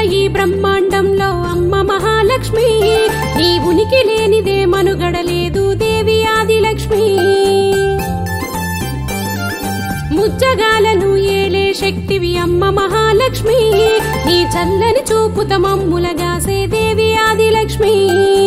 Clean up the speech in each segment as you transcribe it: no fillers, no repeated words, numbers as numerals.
ఈ బ్రహ్మాండంలో అమ్మ మహాలక్ష్మి, నీ ఉనికి లేనిదే మనుగడలేదు దేవి ఆదిలక్ష్మి. ముచ్చగాలను ఏలే శక్తివి అమ్మ మహాలక్ష్మి, నీ చల్లని చూపుత మమ్ములగాసే దేవి ఆదిలక్ష్మి.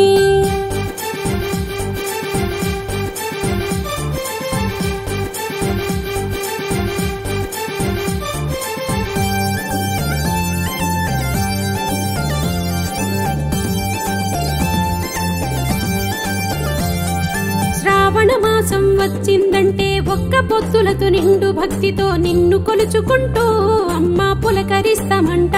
శ్రావణ మాసం వచ్చిందంటే ఒక్క పొత్తులతో నిండు భక్తితో నిన్ను కొలుచుకుంటూ అమ్మ పులకరిస్తామంట.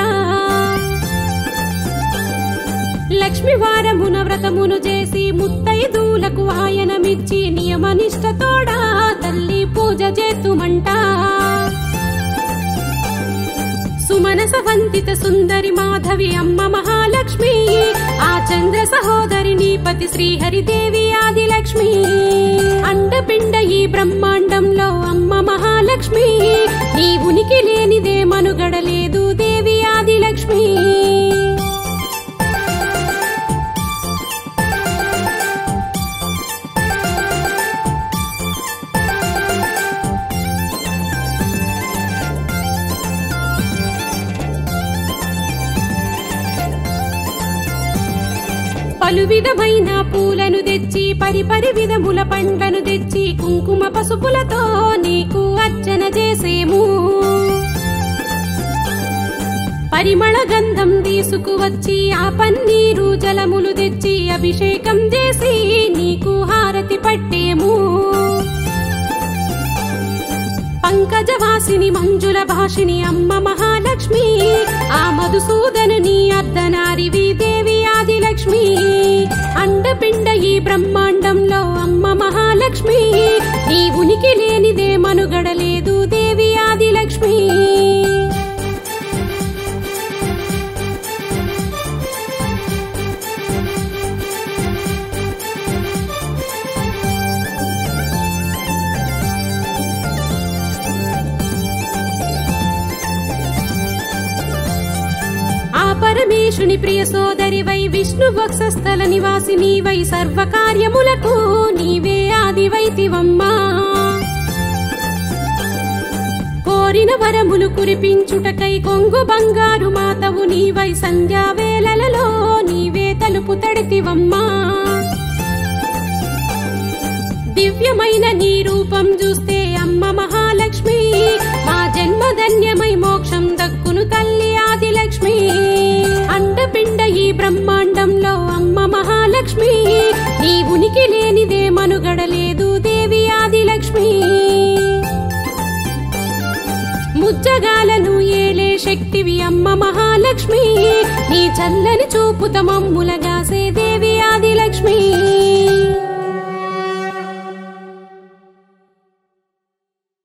లక్ష్మి వారమున వ్రతమును చేసి ముత్తైదులకు ఆయనమిచ్చి నియమనిష్టతోడా తల్లి పూజ చేతుమంట. సుమనస వందిత సుందరి మాధవి అమ్మ మహాలక్ష్మి, ఆ చంద్ర సహోదరి నీ పతి శ్రీహరిదేవి ఆదిలక్ష్మి. అండపిండ ఈ బ్రహ్మాండంలో అమ్మ మహాలక్ష్మి, నీ ఉనికి లేనిదే మనుగడలేదు దేవి ఆదిలక్ష్మి. పలు విధమైన పూలను తెచ్చి పరిపరి విధముల పండ్లను తెచ్చి కుంకుమ పసుపులతో నీకు అర్చన చేసేము. పరిమళ గంధం తీసుకువచ్చి ఆ పన్నీరు జలములు తెచ్చి అభిషేకం చేసి నీకు హారతి పట్టేము. పంకజవాసిని మంజుల భాషిని అమ్మ మహాలక్ష్మి, ఆ మధుసూదను నీ అర్ధనారివి దేవి ఆదిలక్ష్మి. అండపిండ ఈ బ్రహ్మాండంలో అమ్మ మహాలక్ష్మి, నీ ఉనికి లేనిదే మనుగడలేదు దేవి ఆదిలక్ష్మి. పరమేశుని ప్రియ సోదరివై విష్ణు వక్షస్థల నివాసినివై సర్వకార్యములకు నీవే ఆదివైతివమ్మా. కోరిన వరములు కురిపించుటకై కొంగు బంగారు మాతవు నీవై సంధ్యావేళలలో నీవే తలుపు తడితివమ్మా. దివ్యమైన నీ రూపం చూస్తే అమ్మ మహాలక్ష్మి, మా జన్మధన్యమై మోక్షం దక్కును తల్లి ఆదిలక్ష్మి. అండపిండ ఈ బ్రహ్మాండంలో అమ్మ మహాలక్ష్మి, నీ ఉనికి లేనిదే మనుగడలేదు దేవి ఆదిలక్ష్మి. ముచ్చగాలను ఏలే శక్తివి అమ్మ మహాలక్ష్మి, నీ చల్లని చూపుత మమ్ములగాసే దేవి ఆదిలక్ష్మి.